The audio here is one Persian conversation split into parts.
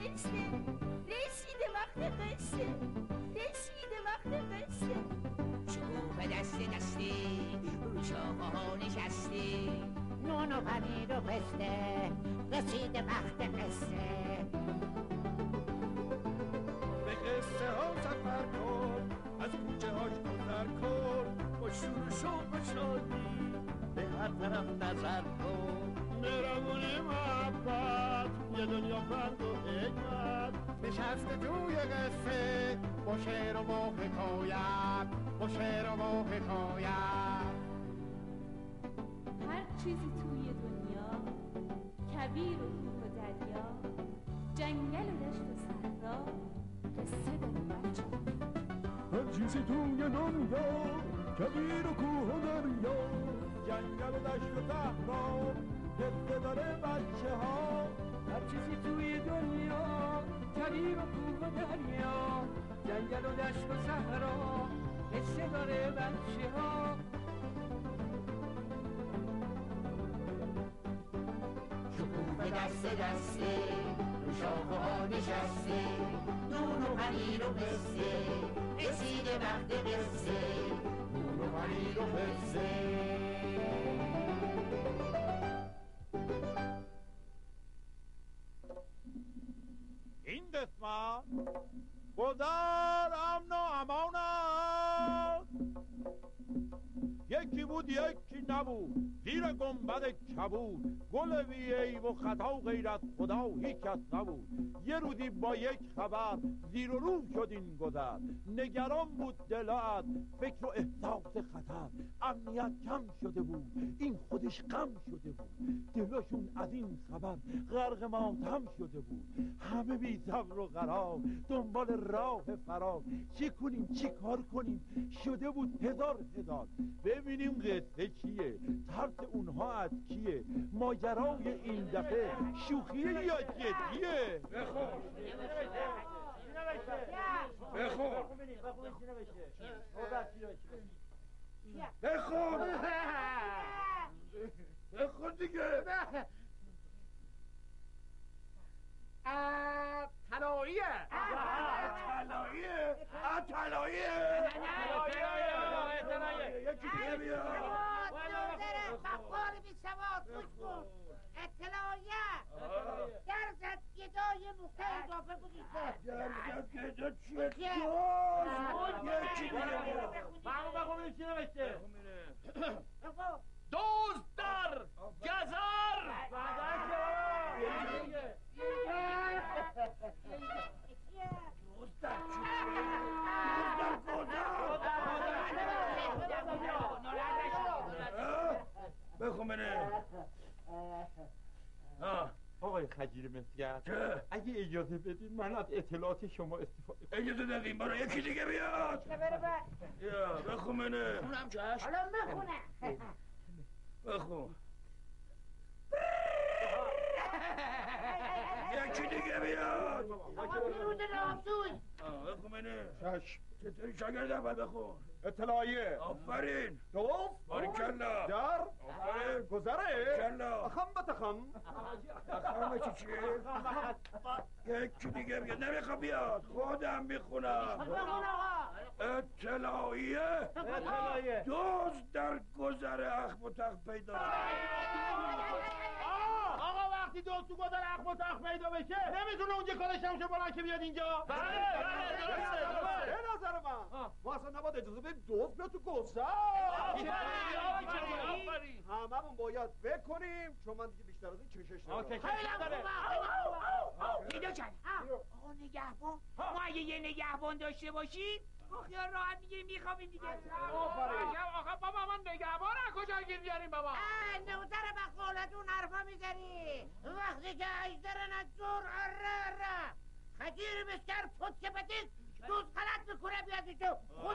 قصه رسیده وقت قصه رسیده وقت قصه چوب دست دستی رو شاخه ها نشستی نون و پنیر و پسته رسیده وقت قصه به قصه ها سفر کن از کوچه هاش گذر کن با شور و شوق و شادی به هر طرف نظر کن مهربونی محبت یه دنیا پند و حکمت نشسته توی قصه با شعر و با حکایت با شعر و با حکایت هر چیزی توی دنیا کویر و کوه و دریا جنگل و دشت و صحرا قصه داره بچه هر چیزی توی دنیا کویر و کوه و دریا جنگل و دشت و صحرا قصه داره بچه ها هر چیزی توی دنیا کویر و کوه و دریا جنگل و دشت و صحرا قصه داره بچه ها به دست دسته رو شاخه ها نشسته نون و پنیر و پسته رسیده وقت قصه نون و پنیر و پسته این قسمت گذر امن و امان است یکی بود یکی نبود زیر گنبد کبود گل بی عیب و خطا و غیر از خدا هیچ کس نبود یه روزی با یک خبر زیر و رو شد این گذر نگران بود دلت فکر و احساس خطر امنیت کم شده بود این خودش غم شده بود دلشون از این خبر غرق ماتم شده بود همه بی صبر و قرار دنبال راه فرار چی کنیم چی کار کنیم شده بود هزار ببینیم قصه چیه ترس اونها از کیه ماجرای این دفعه شوخیه یا جدیه بخور بخور دیگه طلاییه یکی دیگه بیاد بخار بی سواد خوش کن اطلاعیه درزد گدای نقطه اضافه بگیسته درزد گدا چیه چیه؟ یکی دیگه بیاد بخون ببینیم چی نوشته بخور دوز در گذر بخون بینه آقای خجیر مسگر اگه اجازه بدید من از اطلاعات شما استفاده کنم اجازه دادیم برای یکی دیگه بیاد یا بخون بینه اونم جاش حالا بخونه بخون یکی دیگه بیاد آقا پیروز رابطوی بخون بینه چشم چطوری شاگرد اول بخون اطلاعیه آفرین دوف باریکلا در آفرین گذره کلا اخم بتخم اخم چیه یکی دیگه بیاد نمیخوام بیاد خودم میخونم بخون آقا اطلاعیه دوز در گذر اخم و تخت پیدا آقا وقتی دوز تو گذر اخم و تخت پیدا بشه نمیتونه اونجا کارش همشه بلند که بیاد اینجا به نظر من ما اصلا نباید اجازه بدیم دوست بیاد تو گذر هممون باید فکر کنیم چون من دیگه بیشتر از این چشش ندارم خیلی پیدا کرد آقا نگهبان ما اگه یه نگهبان داشته باشیم خیال راحت میگیریم میخوابیم دیگه آخه بابا من نگهبان از کجا گیر بیاریم بابا نوتر بخالتون حرفا میزنی وقتی که اجدر نجور اره خجیر مسکر پت که بتید دوز غلط میکنه بیاد تو خود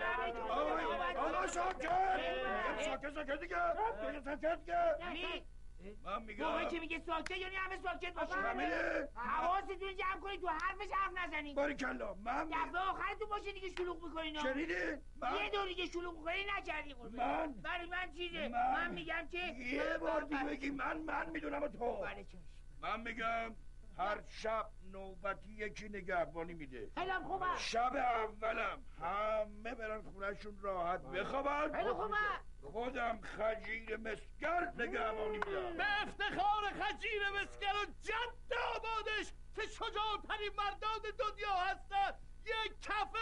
آقا ساکت دیگه ساکت دیگه من میگم موقعی که میگه ساکت یعنی همه ساکت باشین. فهمیده؟ حواستون جمع کنید تو حرفش حرف نزنید. باریکلا من دفعه آخرتون باشه دیگه شلوغ میکنین. شنیدین؟ یه دور دیگه شلوغ میکنین نکردی. من برای من چیزه؟ من میگم که یه بار دیگه بگی من میدونم و تو. بله چشم. من میگم هر شب نوبتی یکی نگهبانی میده. خیلی خوبه. شب اولم همه برن خونهشون راحت بخوابن. خیلی خوبه. خودم خجیر مسگر نگهبانی میدم. به افتخار خجیر مسگر و جد آبادش که شجاع‌ترین مردان دنیا هستن یک کف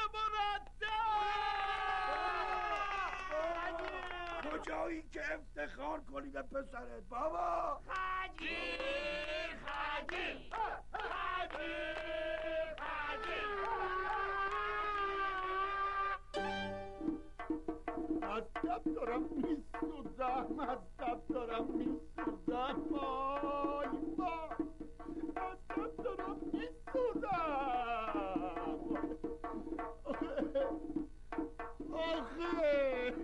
مرتب. کجایی که افتخار کنی به پسرت بابا. خجیر خجیر خجیر خجیر. مذهب دارم میسوزم، مذهب دارم میسوزم، وای وای مذهب دارم میسوزم. آخه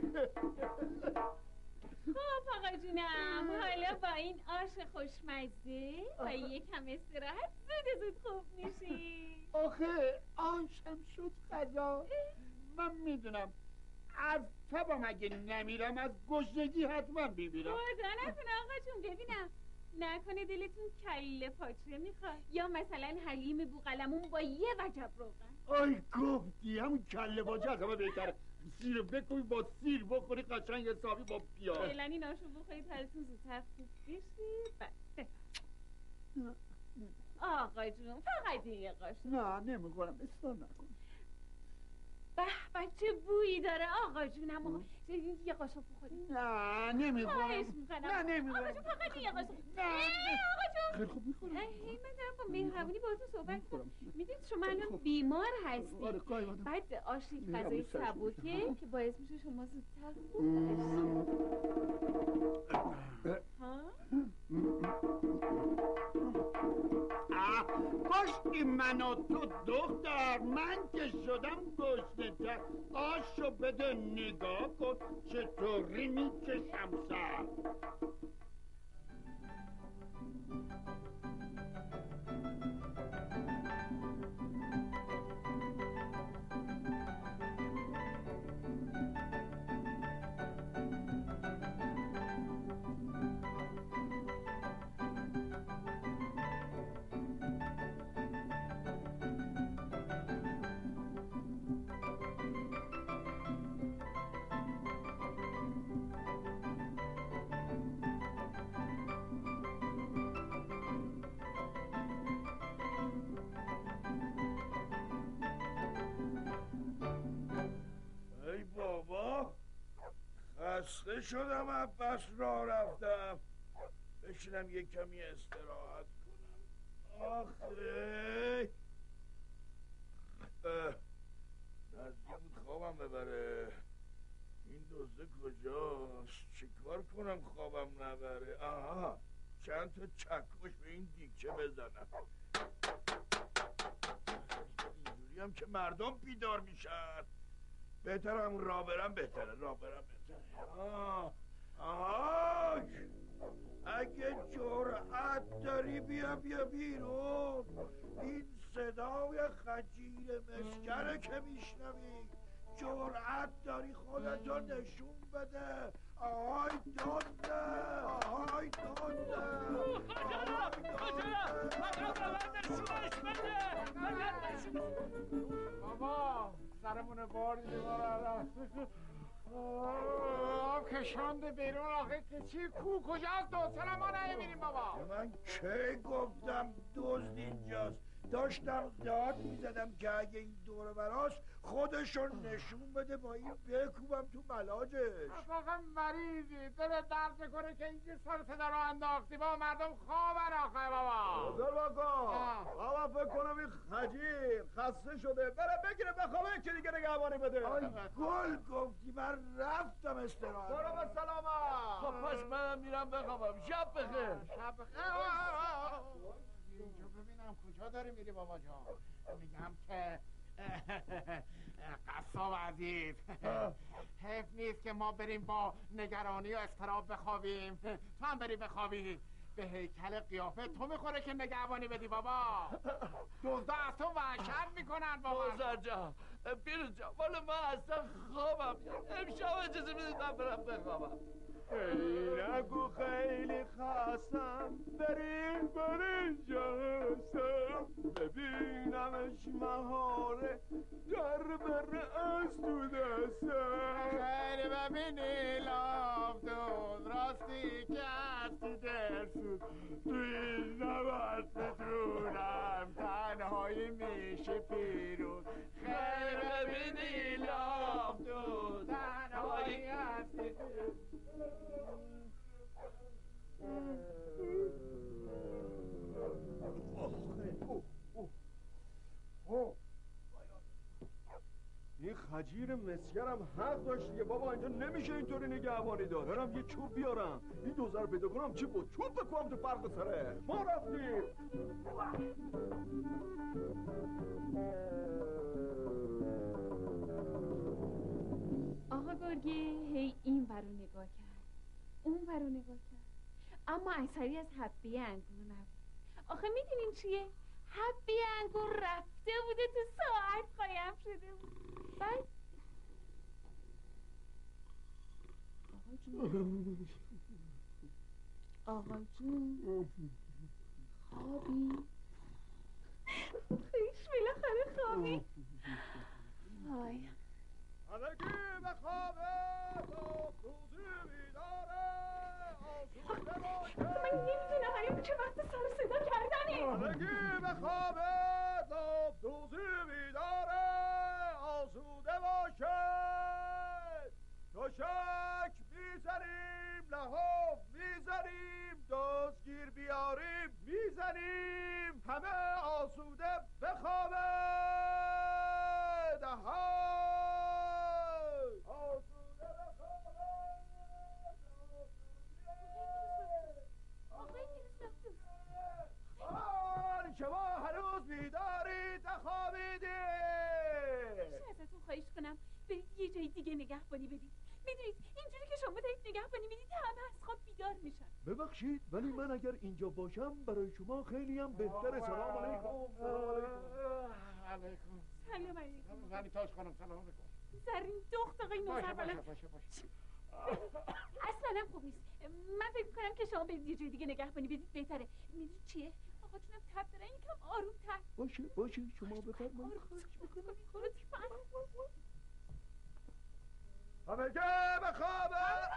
خب آقا جونم، حالا با این آش خوشمزه و یکم استراحت زود خوب میشی. آخه آشم شد غذا. من میدونم از تبم اگه نمیرم از گشنگی حتما میمیرم. خدا نکنه آقا جون، ببینم نکنه دلتون کله پاچه میخواد یا مثلا حلیم بوقلمون با یه وجب روغن. آی گفتی همون کله باجه از همه بهتره. سیر بکنی با سیر بخوری قشنگ حسابی با پیاز. فعلا این آشو بخورید حالتون زودتر خوب بشید. آقا جون فقط یه قاشق. نه نمیخورم، اصلا نکن. به بچه بویی داره آقا جونم. آقا یه قاشق بخورید. نه نمیخورم. خواهش میکنم. نه نمیخورم. آقا جون فقط یه قاشق. نه آقا جون. خیلی خوب میخورم. من دارم با مهربونی باهاتون صحبت کنم. میدونید شما الان خوب. بیمار آره هستید. قایمادم. بعد آش یک مهربونی غذای سرش سبکه که باعث میشه شما زودتر خوب بشید. ها؟ کاشکی من و تو دختر، من که شدم گشنه تر. آشو بده نگاه کن چطوری میکشم سر. ای بابا خسته شدم از بس راه رفتم. بشینم یک کمی استراحت کنم. آخه نزدیک بود خوابم ببره. این دزده کجاست؟ چه کار کنم خوابم نبره؟ آها چند تا چکش به این دیگچه بزنم. اینجوری هم که مردم بیدار میشن. بهتر همون راه برم بهتره. آهای اگه جرأت داری بیا بیرون. این صدای خجیر مسکره که میشنوی. جرأت داری خودتو نشون بده. آهای دزده، آهای دزده، بابا سرمون باردی ما رو کشانده بیرون. آخه که چی کو کجاست؟ دوستان ما نمیبینیم بابا. من کی گفتم دزد اینجاست؟ داشتم داد میزدم که اگه این دور براست خودشون نشون بده با این بکوبم تو ملاجش. اصلا مریضی دلت درد میکنه که اینجور سر صدا رو انداختی. با مردم خوابن آخه بابا. بزرگ بابا فکر کنم این خجیر خسته شده بره بگیره بخوابه یکی دیگه نگهبانی بده. آی گل گفتی من رفتم استراحت. برو به سلامت. خب پس من میرم بخوابم. شب بخیر. شب بخیر. اینجا ببینم کجا داری میری بابا جان. میگم که قصاب عزیز حیف نیست که ما بریم با نگرانی و اضطراب بخوابیم. تو هم بری بخوابی. به هیکل قیافه تو میخوره که نگهبانی بدی بابا. دزدا از تو وحشت میکنن بابا. بزر جان، پیروز جان، والا من اصلا خوابم امشب اجازه بدید من برم بخوابم. نگو خیلی خستم برین جا هستم ببینمش مهاره در بره از تو دستم. خیلی ببینی لافتون راستی که هستی درسود توی نباید بدونم تنهایی میشه پیروز. خیلی ببینی لافتون تنهایی هستی این خجیر مسگرم حق داشت دیگه بابا. اینجا نمیشه اینطوری نگهبانی داد. برم یه چوب بیارم این دوزر پیدا کنم. چی بود؟ چوب بکنم تو فرق سره. ما رفتیم. آقا گرگه هی این ورو نگاه کرد اون ورو نگاه کرد اما اثری از حبه انگور نبود. آخه میدونین چیه؟ حبه انگور رفته بوده تو ساعت قایم شده بود. بعد آقا جون خوابی؟ خیش بالاخره خوابی؟ وای الگی به خوابه روزی بیداره آسوده باشه. من نمیدونم هنوز چه وقت سر صدا کردنی. الگی به خوابه دوزی بیداره آسوده باشه. تشک میزنیم لحاف میزنیم دزگیر بیاریم میزنیم همه آسوده بخوابه. آسوده بخوابه. آقای پیروز شما هنوز بیدارید نخوابیدید. میشه ازتون خواهش کنم برید یه جای دیگه نگهبانی بدید. میدونید اینجوری که شما دارید نگهبانی میدید همه از خواب بیدار میشن. ببخشید ولی من اگر اینجا باشم برای شما خیلی هم بهتره. سلام علیکم. علیکم. سلام علیکم. زنی تاج خانم سلام علیکم. زرین دخت آقای نوزر بالا. باشه اصلا خوب نیست. من فکر میکنم که شما برید یه جای دیگه نگهبانی بدید بهتره. میدونید چیه؟ آقا جونم تب دارن یکم آروم‌تر. باشه شما بفرمایید. همگه به خوابه.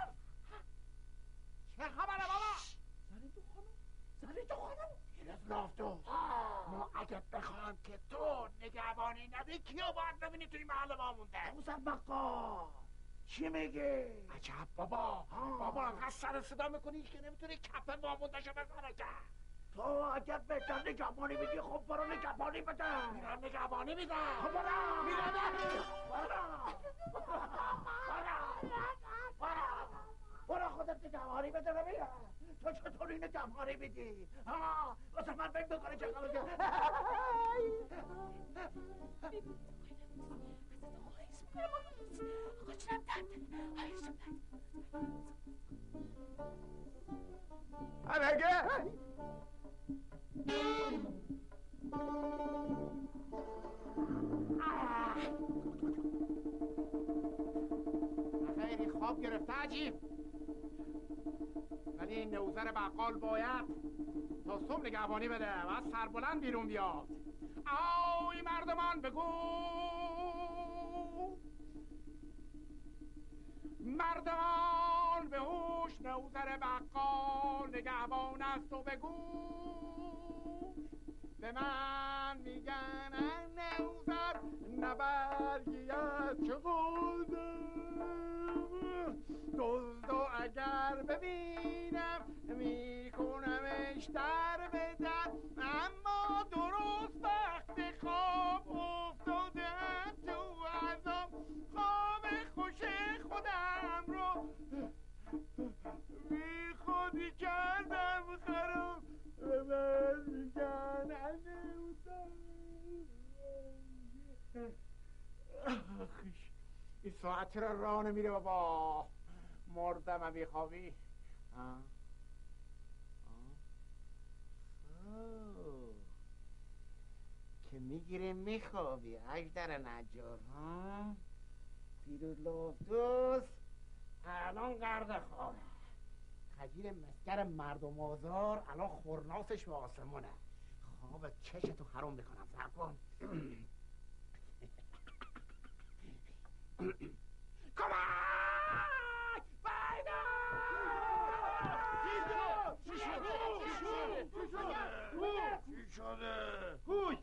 چه خبره بابا؟ زنی تو خانم لافتو ما اگه بخوام که تو نگهبانی ندی کیو باید ببینی توی محل ما مونده؟ موزر بقا چی میگی؟ عجب بابا انقدر سر صدا میکنی که نمیتونی کف ما مونده شو بزنه که. تو اگر بهتر نگهبانی میدی خب برو نگهبانی بده. میرم نگهبانی میدم. خب برو برو خودت نگهبانی بده ببین تو چطوری نگهبانی میدی؟ واسه من فکر میکنی چه خبره؟ آقا جونم همگه خیلی خواب گرفته عجیب. ولی این نوزر بقال باید تا صبح نگهبانی بده و سربلند بیرون بیاد. آی مردمان بگو مردمان به هوش نوزر بقال نگهبان است و بگو به من میگن نوزر نبرگی از چغوزم دزدو اگر ببینم میکنمش در بدر اما درست وقت خواب افتادم تو ازم خواب خوش خودم رو بی خودی کردم خراب به من میگن این ساعت چرا راه نمیره بابا؟ مردم هم بیخوابی. که میگیره میخوابی اجدر نجار ها؟ پیرولوفتوس الان غرق خوابه. خجیر مسگر مردم آزار الان خورناسش به آسمونه. خواب چشتو حرام بکنم. صبر کن. کمک! باینا! چی شده؟ کوی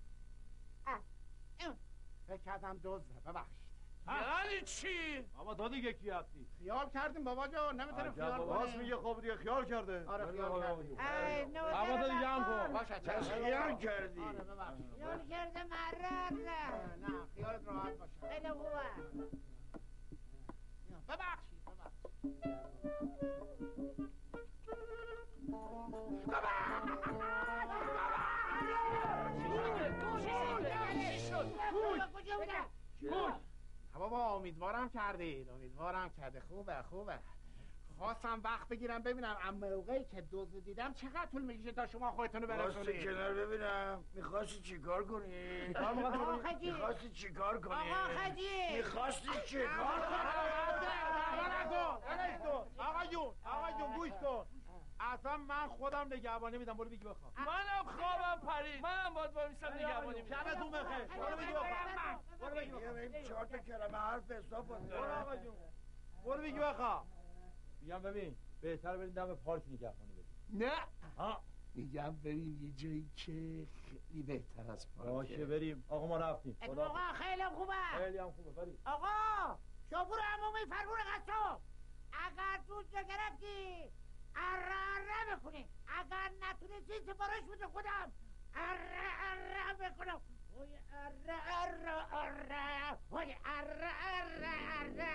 فکر کردم دزده. ببخشید. یعنی چی؟ اما تو دیگه کی هستی؟ خیال کردیم بابا جان. نمیتونیم خیال راست کنیم. میگه خب دیگه خیال کرده. آره خیال کردیم. اما تو دیگه هم کن. باشه خیال کردی؟ آره ببخشید. خیال کرده مرد نه خیالت راحت باشه. خیلی خوبه. ببخشید. بابا امیدوارم کردید. خوبه. خواستم وقت بگیرم ببینم اما موقعی که دزد دیدم چقدر طول میکشه تا شما خودتونو راستی برسونید. کنار ببینم. میخواستی چیکار کنی؟ آقا خجی میخواستی چیکار کنی؟ آقا خجی میخواستی چیکار آقا جون گوش کن. اصلا من خودم نگهبانی میدم. برو بگی بخواب. منم خوابم پرید. منم باید بامیستم نگهبانی میدم. شبتون بخیر. برو بگی بخواب. برو بگی بخواب. این 4 تا کلمه حرف حساب برو آقا جون. برو بگی بخواب. میگم ببین بهتر بریم دم پارک نگهبانی بدیم. نه ها میگم بریم یه جایی که خیلی بهتر از پارکه. باشه بریم. آقا ما رفتیم. آقا خیلی خوبه. خیلی هم خوبه. بریم. آقا شوفور عمومی فرمون قصاب اگر دوست گرفتی اره بکنی. اگر نتونستی سفارش بده خودم اره بکنم. وای اره وای اره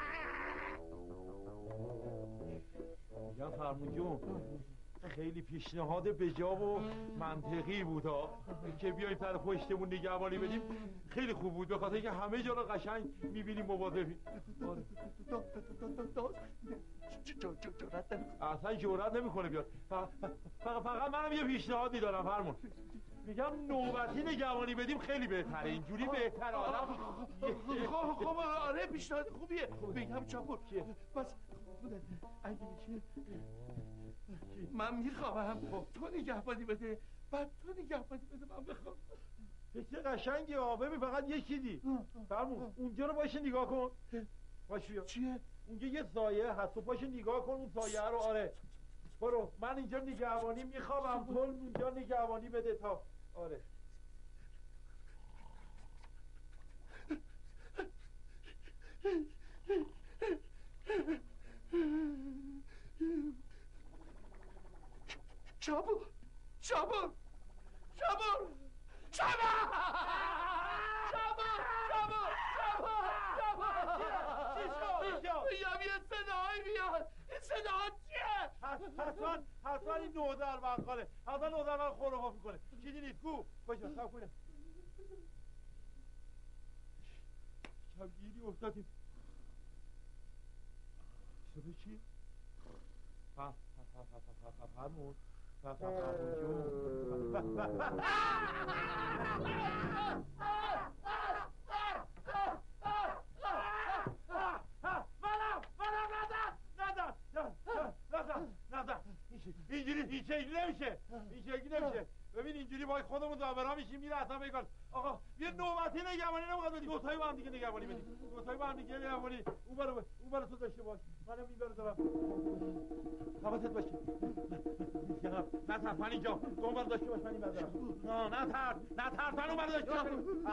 میگم فرمون جون خیلی پیشنهاد بجا و منطقی بود ها که بیایم سر پشتمون نگهبانی بدیم. خیلی خوب بود به خاطر اینکه همه جا رو قشنگ میبینیم مواظبیم. اصلا جرئت نمیکنه بیاد. فقط منم یه پیشنهادی دارم فرمون. میگم نوبتی نگهبانی بدیم خیلی بهتره. اینجوری بهتره. آدم خب آره پیشنهاد خوبیه. بگم چاپور بس اگه میشه من میخوام تو نگهبانی بده. بعد تو نگهبانی بده من بخوام. فکر قشنگی ها. ببین فقط یه چیزی فرمون اونجا رو باشه نگاه کن. باشه بیا. چیه؟ اونجا یه سایه هست و باشه نگاه کن اون سایه رو. آره برو. من اینجا نگهبانی میخوام. تو اونجا نگهبانی بده تا آره. شابور میگم یه صدایی میاد. این صدا چیه؟ حتما این نودر بقاله. حتما نودر من خورخوف میکنه. چیزی نیست. گو باشه سب کنیم. شبگیری افتادیم. صدا چیه؟ فرمون این شکلی نمیشه. ببین اینجوری باید خودمون داورا میشیم. میره اصلا بگن آقا یه نوبتی نگهبانی نمیخواد بدیم. دوتایی با هم دیگه نگهبانی بدیم. دوتایی با هم دیگه نگهبانی. اون برو تو داشته باش. منم این برو دارم. حواست باشه. نه ترس من اینجا. تو اون برو داشته باش. من این برو دارم. نه ترس من اون برو داشته باش.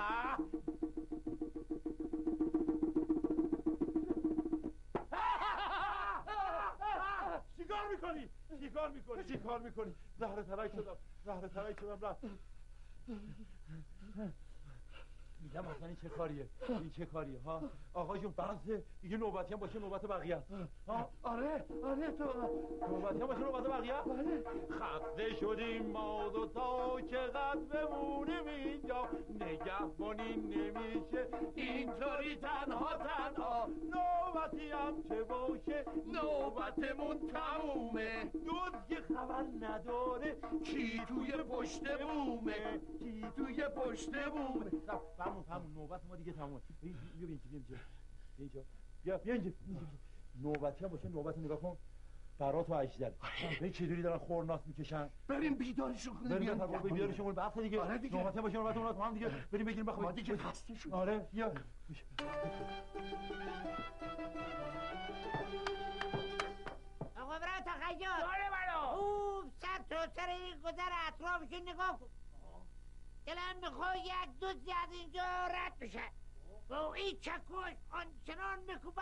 چیکار میکنی؟ زهر ترک شدم رفت. میگم اصلا این چه کاریه؟ این چه کاریه ها؟ آقا جون بحثه دیگه نوبتی هم باشه نوبت بقیه است. آره تو نوبتی هم باشه نوبت بقیه؟ بله. خسته شدیم ما دوتا چقدر بمونیم اینجا نگهبانی نمیشه اینطوری تنها نوبتی هم چه باشه نوبتمون تمومه. دوست که خبر نداره کی توی پشت بومه، کی توی پشت بومه. همون نوبت ما دیگه تمومه. بیا اینجا نوبتی هم باشه نوبت نگاه کن برات و اجدر ببین چجوری دارن خورناس میکشن. بریم بیدارشون کنیم بیارشون بحث دیگه. آره دیگه نوبتی هم باشه نوبت اونها هم دیگه بریم بگیریم بخوابیم. ما دیگه خسته شدیم. آره بیا آقا برای تخیل اوه سر تو سر این گذر اطرافشون نگاه کن. دلم میخواه یک دوستی از اینجا رد بشه با این چکش آنچنان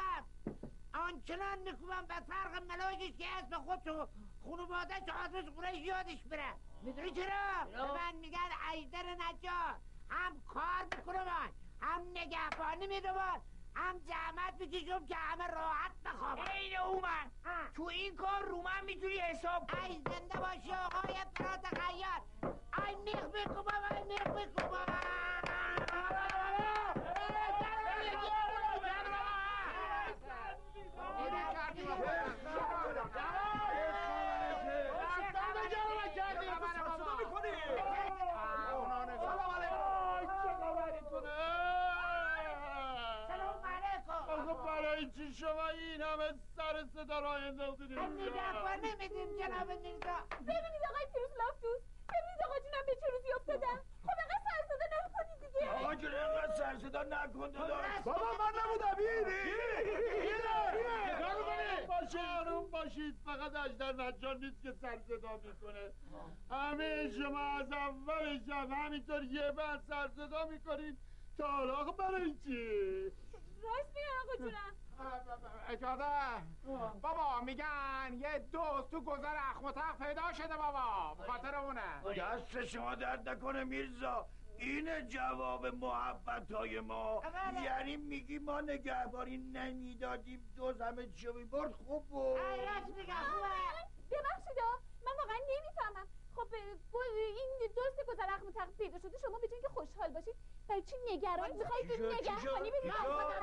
میکوبم به فرق ملاجش که اسم خودشو خانواده‌ش آدرس قریش یادش بره. میدونی چرا؟ به من میگن ایدر نجار. هم کار میکنم هم نگهبانی میدوم هم زحمت میکشم که همه راحت بخوابن. این اومن تو این کار رو من میتونی حساب کنی. ای زنده باشی آقای فرات خیاط. ای میخ میکوبم برای چی شما این همه سر صدا راه انداختید اینجا؟ نگهبان نمیدیم جناب میرزا. ببینید آقای پیروزلافدوس، ببینید آقا جونم به چه روزی افتادن. خب اینقدر سر صدا نکنید دیگه. آقا جون اینقدر سر صدا نکن داداش. بابا من نبودم آروم باشید فقط اجدر نجار نیست که سر صدا میکنه. همه شما از اول شب همینطور یه بر سر صدا میکنید تا حالا برای چی؟ راست میگن آقا جونم. اجازه بابا میگن یه دوست تو گذر اخمتق پیدا شده بابا بخاطر اونه. دست شما درد نکنه میرزا. اینه جواب محبت‌های ما. یعنی میگی ما نگهبانی نمیدادیم دوز همه چیو میبرد. خوب بود. راست میگم خوبه. ببخشید من واقعا نمیفهمم. خب این دوست گذر اخمتق پیدا شده شما به جای اینکه خوشحال باشید برای چی نگران میخواید نگهبانی بدید؟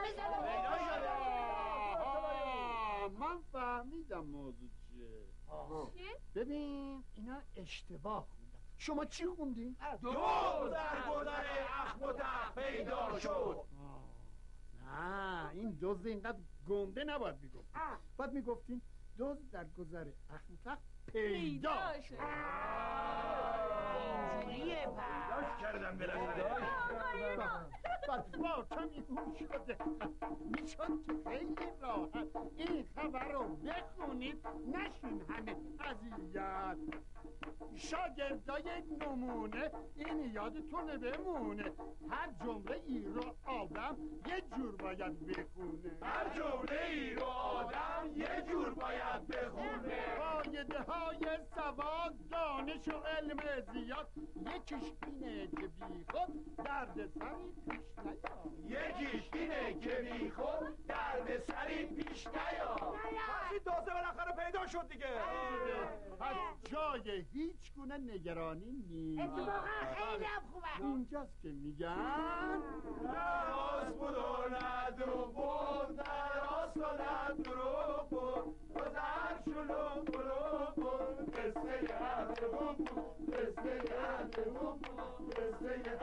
من فهمیدم موضوع چیه. ببین اینا اشتباه خوندن. شما چی خوندین؟ دوز در گذر اخمتق پیدا شد. نه این دوز اینقدر گنده نباید میگفتین. باید میگفتین دوز در گذر اخمتق پیدا شد. اینجوریه داشت کردم بالاخره. با کمی هوش شده میشد که خیلی راحت این خبر رو بخونید نشین همه اذیت. شاگردای نمونه این یادتونه بمونه هر جمله ای رو آدم یه جور باید بخونه. هر جمله ای رو آدم یه جور باید بخونه. فایده های سواد دانش و علم زیاد یکیش اینه که بی خود درد سری پیش نیاد. یکیش اینه که بی خود درد سری پیش نیاد. پس این دوزه بالاخره پیدا شد دیگه. پس جای هیچ گونه نگرانی نیست. اتفاقا خیلی هم خوبه. اینجاست که میگن راست بود و نه دروغ بود. راست و نه دروغ بود. گذر شلوغ بلوغ بود. قصه اندوه بود. قصه اندوه بود. قصه